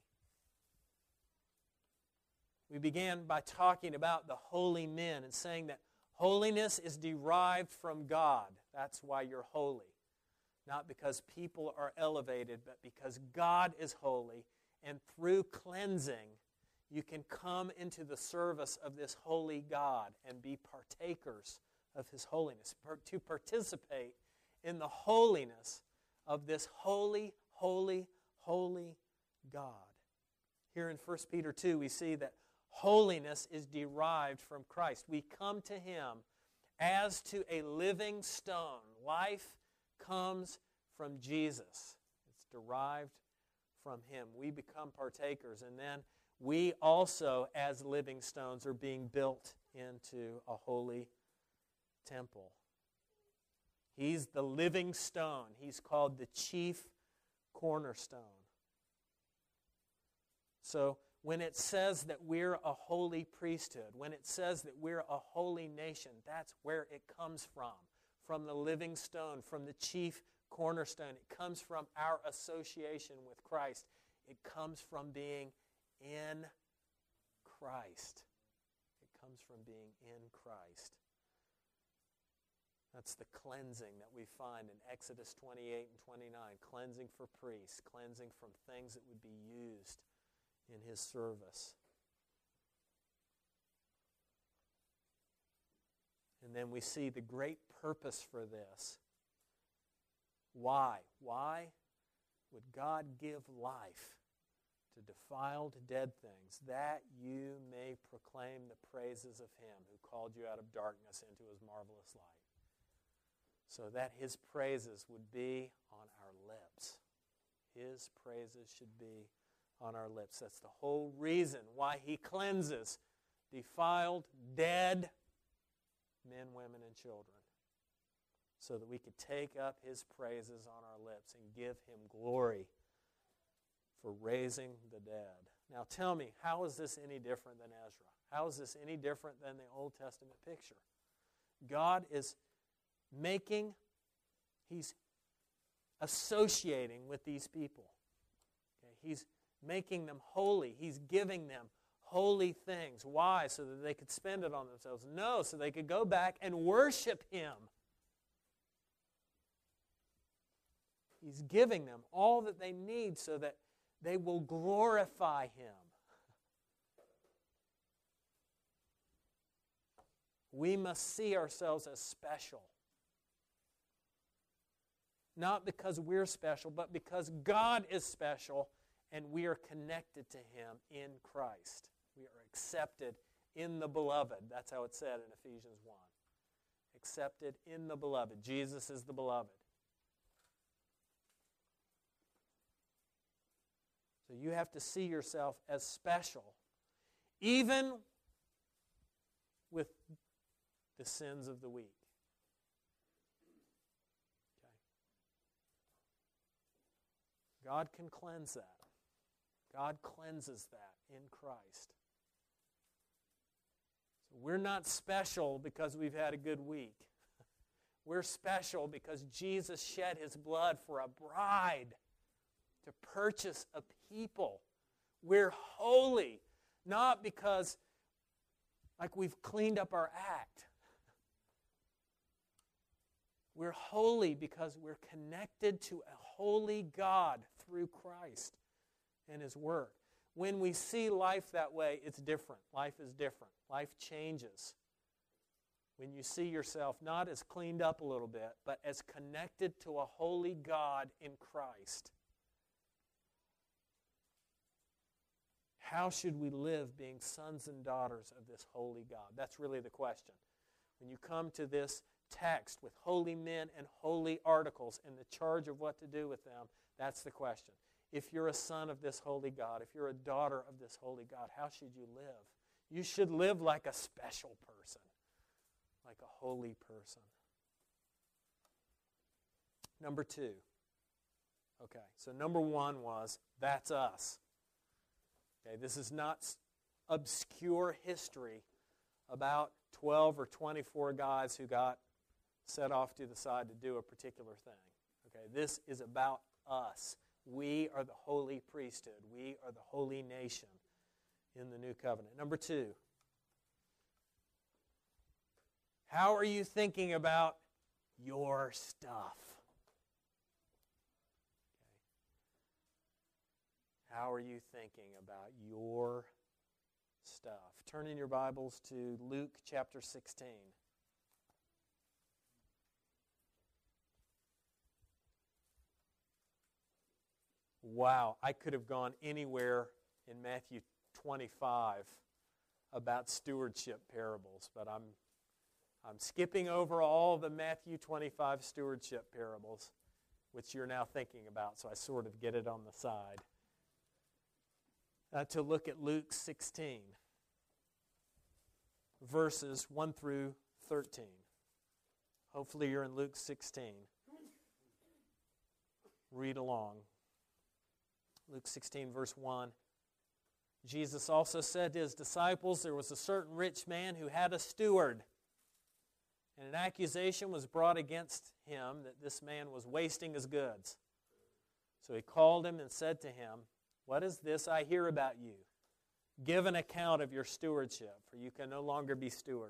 S2: We began by talking about the holy men and saying that holiness is derived from God. That's why you're holy. Not because people are elevated, but because God is holy. And through cleansing, you can come into the service of this holy God and be partakers of his holiness, to participate in the holiness of this holy, holy, holy God. Here in First Peter two, we see that holiness is derived from Christ. We come to him as to a living stone. Life comes from Jesus. It's derived from him. We become partakers, and then we also, as living stones, are being built into a holy temple. He's the living stone. He's called the chief cornerstone. So when it says that we're a holy priesthood, when it says that we're a holy nation, that's where it comes from. From the living stone, from the chief cornerstone. It comes from our association with Christ. It comes from being in Christ. It comes from being in Christ. That's the cleansing that we find in Exodus twenty-eight and twenty-nine. Cleansing for priests. Cleansing from things that would be used in his service. And then we see the great purpose for this. Why? Why would God give life to defiled dead things, that you may proclaim the praises of him who called you out of darkness into his marvelous light? So that his praises would be on our lips. His praises should be on our lips. That's the whole reason why he cleanses defiled, dead men, women, and children, so that we could take up his praises on our lips and give him glory for raising the dead. Now tell me, how is this any different than Ezra? How is this any different than the Old Testament picture? God is making, he's associating with these people. Okay? He's making them holy. He's giving them holy things. Why? So that they could spend it on themselves? No, so they could go back and worship him. He's giving them all that they need so that they will glorify him. We must see ourselves as special. Not because we're special, but because God is special and we are connected to him in Christ. We are accepted in the beloved. That's how it's said in Ephesians one. Accepted in the beloved. Jesus is the beloved. So you have to see yourself as special, even with the sins of the weak. Okay. God can cleanse that. God cleanses that in Christ. So we're not special because we've had a good week. We're special because Jesus shed his blood for a bride to purchase a people. We're holy, not because like we've cleaned up our act. We're holy because we're connected to a holy God through Christ and His work. When we see life that way, it's different. Life is different. Life changes. When you see yourself not as cleaned up a little bit, but as connected to a holy God in Christ. How should we live being sons and daughters of this holy God? That's really the question. When you come to this text with holy men and holy articles and the charge of what to do with them, that's the question. If you're a son of this holy God, if you're a daughter of this holy God, how should you live? You should live like a special person, like a holy person. Number two. Okay, so number one was, that's us. Okay, this is not obscure history about twelve or twenty-four guys who got set off to the side to do a particular thing. Okay, this is about us. We are the holy priesthood. We are the holy nation in the new covenant. Number two, how are you thinking about your stuff? Okay. How are you thinking about your stuff? Turn in your Bibles to Luke chapter sixteen. Wow, I could have gone anywhere in Matthew twenty-five about stewardship parables, but I'm I'm skipping over all the Matthew twenty-five stewardship parables, which you're now thinking about, so I sort of get it on the side. Uh, to look at Luke sixteen, verses one through thirteen. Hopefully you're in Luke sixteen. Read along. Luke sixteen, verse one. Jesus also said to His disciples, there was a certain rich man who had a steward, and an accusation was brought against him that this man was wasting his goods. So he called him and said to him, what is this I hear about you? Give an account of your stewardship, for you can no longer be steward.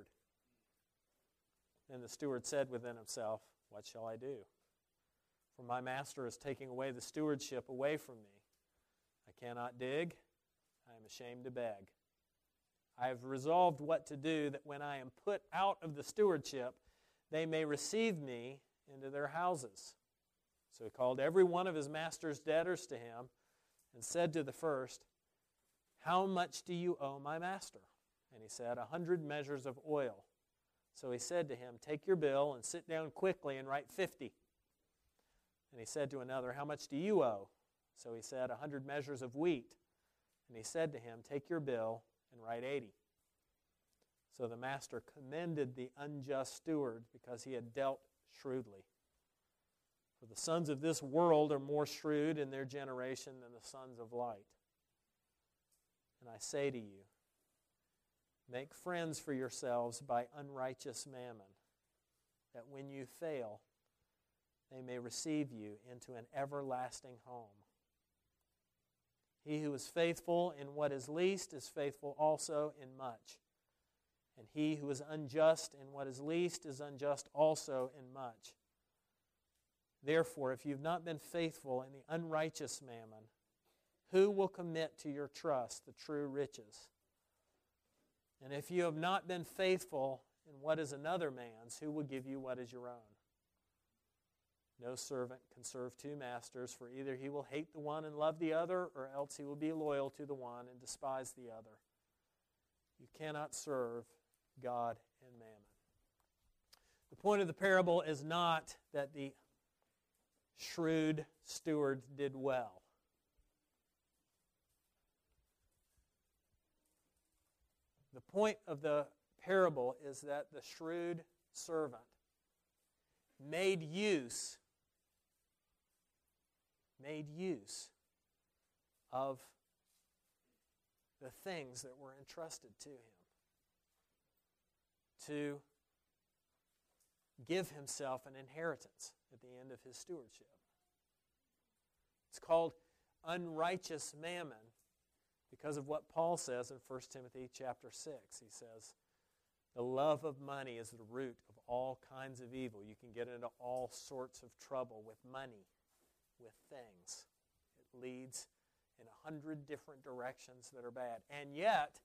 S2: Then the steward said within himself, what shall I do? For my master is taking away the stewardship away from me. I cannot dig, I am ashamed to beg. I have resolved what to do, that when I am put out of the stewardship, they may receive me into their houses. So he called every one of his master's debtors to him, and said to the first, how much do you owe my master? And he said, a hundred measures of oil. So he said to him, take your bill and sit down quickly and write fifty. And he said to another, how much do you owe? So he said, a hundred measures of wheat. And he said to him, take your bill and write eighty. So the master commended the unjust steward because he had dealt shrewdly. For the sons of this world are more shrewd in their generation than the sons of light. And I say to you, make friends for yourselves by unrighteous mammon, that when you fail, they may receive you into an everlasting home. He who is faithful in what is least is faithful also in much. And he who is unjust in what is least is unjust also in much. Therefore, if you've not been faithful in the unrighteous mammon, who will commit to your trust the true riches? And if you have not been faithful in what is another man's, who will give you what is your own? No servant can serve two masters, for either he will hate the one and love the other, or else he will be loyal to the one and despise the other. You cannot serve God and mammon. The point of the parable is not that the shrewd steward did well. The point of the parable is that the shrewd servant made use, made use of the things that were entrusted to him to give himself an inheritance at the end of his stewardship. It's called unrighteous mammon because of what Paul says in First Timothy chapter six. He says, the love of money is the root of all kinds of evil. You can get into all sorts of trouble with money, with things. It leads in a hundred different directions that are bad. And yet,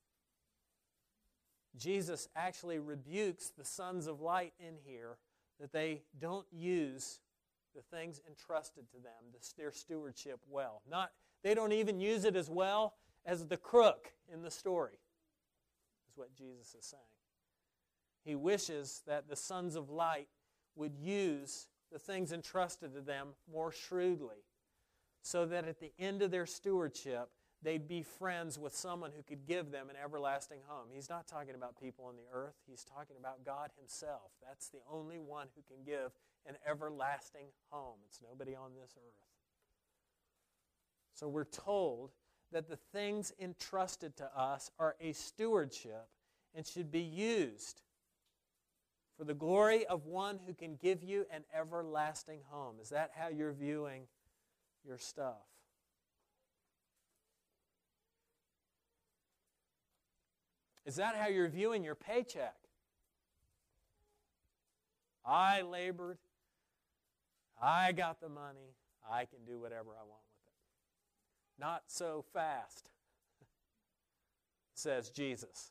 S2: Jesus actually rebukes the sons of light in here that they don't use the things entrusted to them, their stewardship, well. Not, they don't even use it as well as the crook in the story, is what Jesus is saying. He wishes that the sons of light would use the things entrusted to them more shrewdly, so that at the end of their stewardship, they'd be friends with someone who could give them an everlasting home. He's not talking about people on the earth. He's talking about God Himself. That's the only one who can give an everlasting home. It's nobody on this earth. So we're told that the things entrusted to us are a stewardship and should be used for the glory of one who can give you an everlasting home. Is that how you're viewing your stuff? Is that how you're viewing your paycheck? I labored. I got the money. I can do whatever I want with it. Not so fast, says Jesus.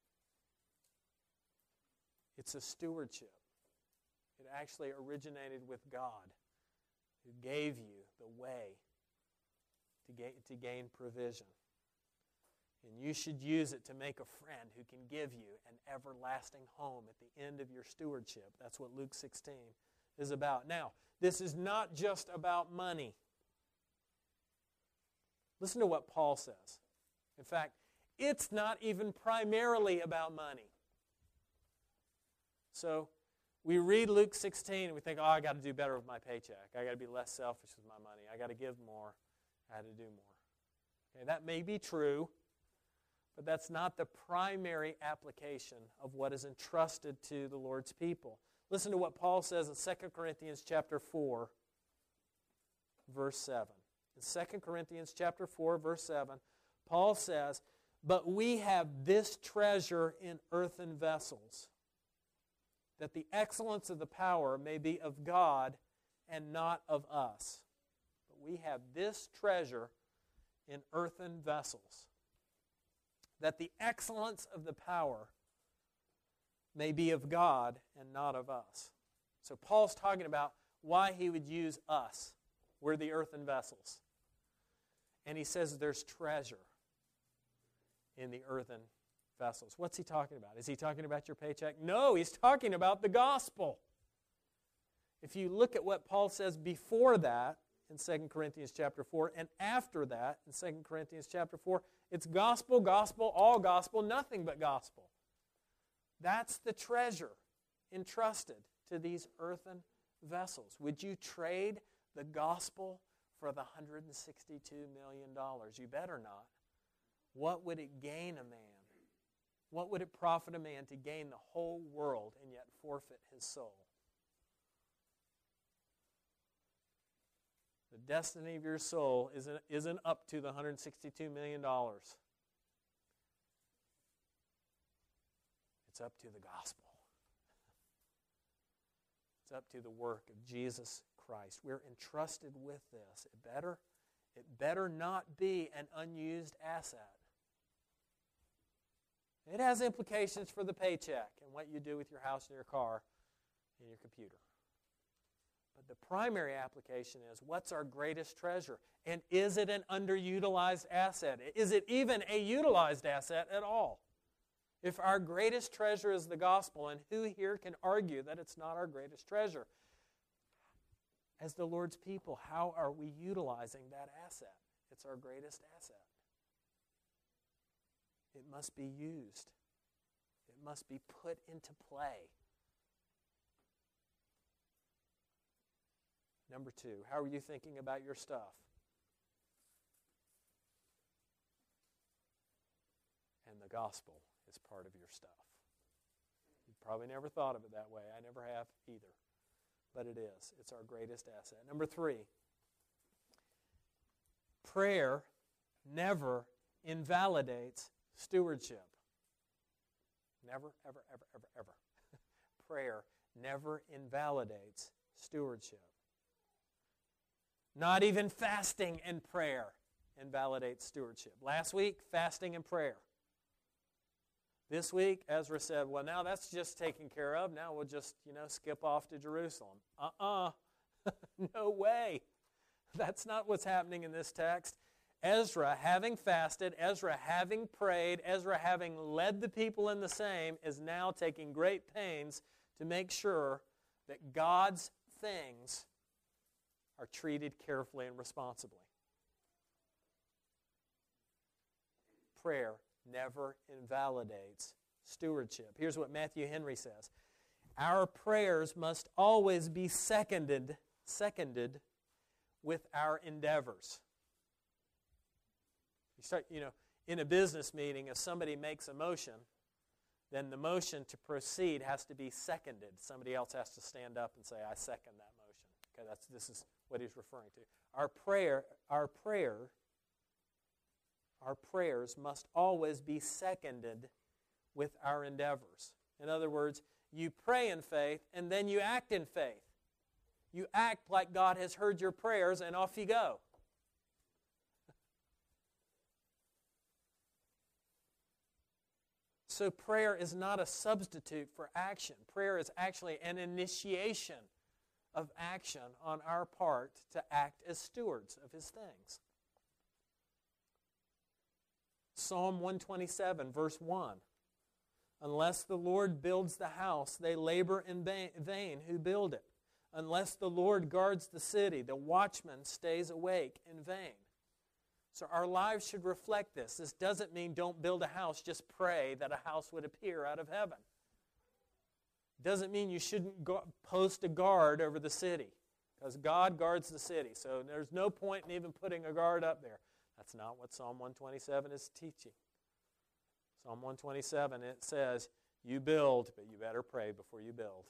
S2: It's a stewardship. It actually originated with God, who gave you the way to gain, to gain provision. And you should use it to make a friend who can give you an everlasting home at the end of your stewardship. That's what Luke sixteen is about. Now, this is not just about money. Listen to what Paul says. In fact, it's not even primarily about money. So, we read Luke sixteen and we think, oh, I got to do better with my paycheck. I got to be less selfish with my money. I got to give more. I got to do more. Okay, that may be true, but that's not the primary application of what is entrusted to the Lord's people. Listen to what Paul says in Second Corinthians chapter four, verse seven. In Second Corinthians chapter four, verse seven, Paul says, "But we have this treasure in earthen vessels, that the excellence of the power may be of God and not of us." But we have this treasure in earthen vessels, that the excellence of the power may be of God and not of us. So Paul's talking about why he would use us. We're the earthen vessels. And he says there's treasure in the earthen vessels. What's he talking about? Is he talking about your paycheck? No, he's talking about the gospel. If you look at what Paul says before that in Second Corinthians chapter four and after that in Second Corinthians chapter four, it's gospel, gospel, all gospel, nothing but gospel. That's the treasure entrusted to these earthen vessels. Would you trade the gospel for the one hundred sixty-two million dollars? You better not. What would it gain a man? What would it profit a man to gain the whole world and yet forfeit his soul? The destiny of your soul isn't, isn't up to the one hundred sixty-two million dollars. It's up to the gospel. It's up to the work of Jesus Christ. We're entrusted with this. It better, it better not be an unused asset. It has implications for the paycheck and what you do with your house and your car and your computer. But the primary application is, what's our greatest treasure? And is it an underutilized asset? Is it even a utilized asset at all? If our greatest treasure is the gospel, and who here can argue that it's not our greatest treasure? As the Lord's people, how are we utilizing that asset? It's our greatest asset. It must be used. It must be put into play. Number two, how are you thinking about your stuff? And the gospel is part of your stuff. You probably never thought of it that way. I never have either. But it is. It's our greatest asset. Number three, prayer never invalidates stewardship. Never, ever, ever, ever, ever. Prayer never invalidates stewardship. Not even fasting and prayer invalidates stewardship. Last week, fasting and prayer. This week, Ezra said, well, now that's just taken care of. Now we'll just, you know, skip off to Jerusalem. Uh-uh. No way. That's not what's happening in this text. Ezra, having fasted, Ezra having prayed, Ezra having led the people in the same, is now taking great pains to make sure that God's things are treated carefully and responsibly. Prayer never invalidates stewardship. Here's what Matthew Henry says. Our prayers must always be seconded, seconded with our endeavors. You start, you know, in a business meeting, if somebody makes a motion, then the motion to proceed has to be seconded. Somebody else has to stand up and say, I second that motion. Okay, that's this is what he's referring to. Our prayer, our prayer, our prayers must always be seconded with our endeavors. In other words, you pray in faith and then you act in faith. You act like God has heard your prayers and off you go. So prayer is not a substitute for action. Prayer is actually an initiation of action on our part to act as stewards of His things. Psalm one twenty-seven, verse one. Unless the Lord builds the house, they labor in vain who build it. Unless the Lord guards the city, the watchman stays awake in vain. So our lives should reflect this. This doesn't mean don't build a house, just pray that a house would appear out of heaven. Doesn't mean you shouldn't go post a guard over the city, because God guards the city. So there's no point in even putting a guard up there. That's not what Psalm one twenty-seven is teaching. Psalm one twenty-seven, it says, you build, but you better pray before you build.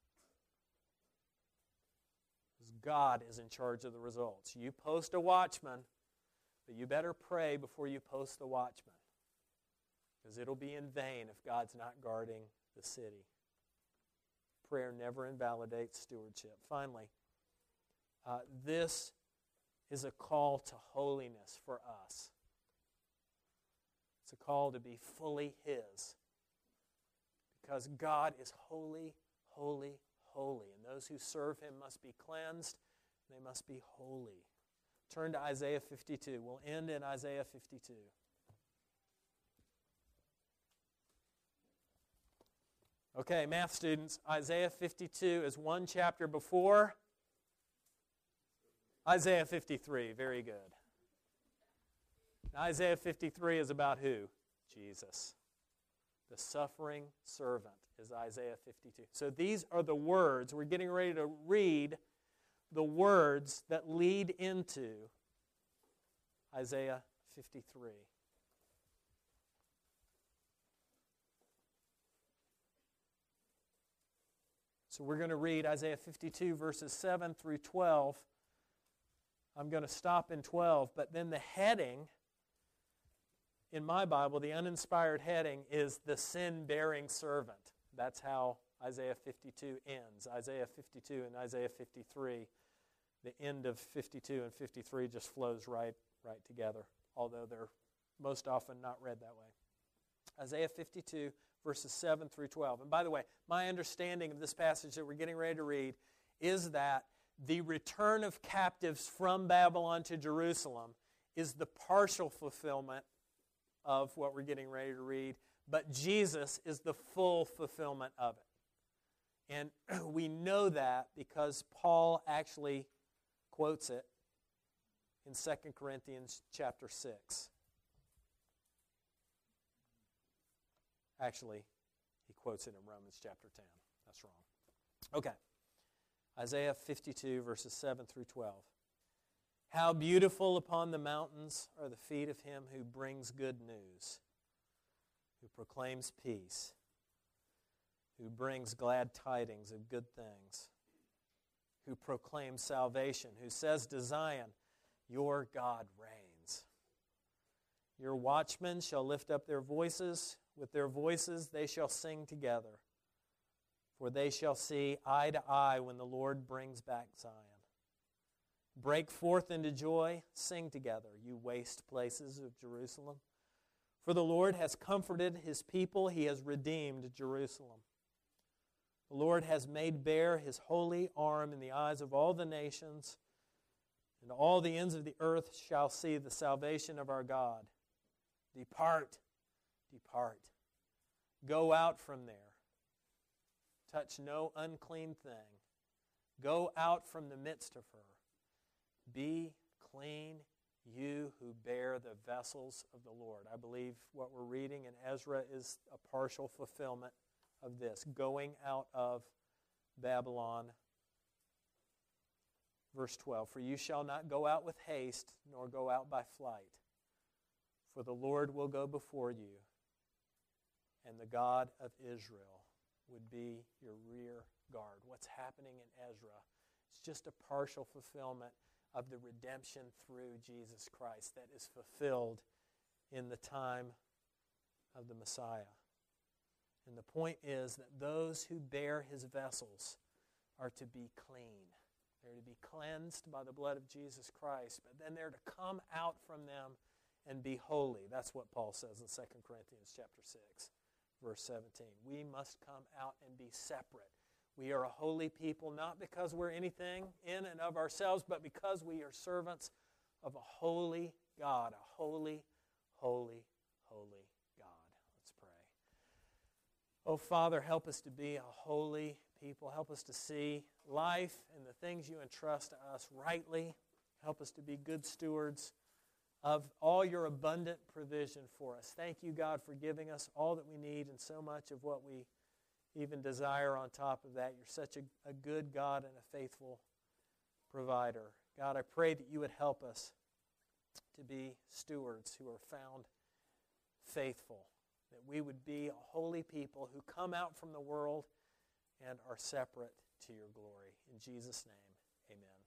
S2: Because God is in charge of the results. You post a watchman, but you better pray before you post the watchman, because it'll be in vain if God's not guarding the city. Prayer never invalidates stewardship. Finally, uh, this is a call to holiness for us. It's a call to be fully His, because God is holy, holy, holy, and those who serve Him must be cleansed, they must be holy. Turn to Isaiah fifty-two. We'll end in Isaiah fifty-two. Okay, math students, Isaiah fifty-two is one chapter before Isaiah fifty-three. Very good. Isaiah fifty-three is about who? Jesus. The suffering servant is Isaiah fifty-two. So these are the words. We're getting ready to read the words that lead into Isaiah fifty-three. So we're going to read Isaiah fifty-two, verses seven through twelve. I'm going to stop in twelve, but then the heading in my Bible, the uninspired heading is the sin-bearing servant. That's how Isaiah fifty-two ends. Isaiah fifty-two and Isaiah fifty-three, the end of fifty-two and fifty-three just flows right, right together, although they're most often not read that way. Isaiah fifty-two, verses seven through twelve. And by the way, my understanding of this passage that we're getting ready to read is that the return of captives from Babylon to Jerusalem is the partial fulfillment of what we're getting ready to read, but Jesus is the full fulfillment of it. And we know that because Paul actually quotes it in Second Corinthians chapter six. Actually, he quotes it in Romans chapter ten. That's wrong. Okay. Isaiah fifty-two, verses seven through twelve. How beautiful upon the mountains are the feet of him who brings good news, who proclaims peace, who brings glad tidings of good things, who proclaims salvation, who says to Zion, your God reigns. Your watchmen shall lift up their voices. With their voices they shall sing together. For they shall see eye to eye when the Lord brings back Zion. Break forth into joy, sing together, you waste places of Jerusalem. For the Lord has comforted His people, He has redeemed Jerusalem. The Lord has made bare His holy arm in the eyes of all the nations, and all the ends of the earth shall see the salvation of our God. Depart, depart, go out from there. Touch no unclean thing. Go out from the midst of her. Be clean, you who bear the vessels of the Lord. I believe what we're reading in Ezra is a partial fulfillment of this, going out of Babylon. Verse twelve, for you shall not go out with haste, nor go out by flight. For the Lord will go before you, and the God of Israel would be your rear guard. What's happening in Ezra? It's just a partial fulfillment of the redemption through Jesus Christ that is fulfilled in the time of the Messiah. And the point is that those who bear His vessels are to be clean. They're to be cleansed by the blood of Jesus Christ, but then they're to come out from them and be holy. That's what Paul says in Second Corinthians chapter six, verse seventeen. We must come out and be separate. We are a holy people, not because we're anything in and of ourselves, but because we are servants of a holy God, a holy, holy, holy God. Let's pray. Oh, Father, help us to be a holy people. Help us to see life and the things you entrust to us rightly. Help us to be good stewards of all your abundant provision for us. Thank you, God, for giving us all that we need and so much of what we even desire on top of that. You're such a, a good God and a faithful provider. God, I pray that you would help us to be stewards who are found faithful, that we would be a holy people who come out from the world and are separate to your glory. In Jesus' name, amen.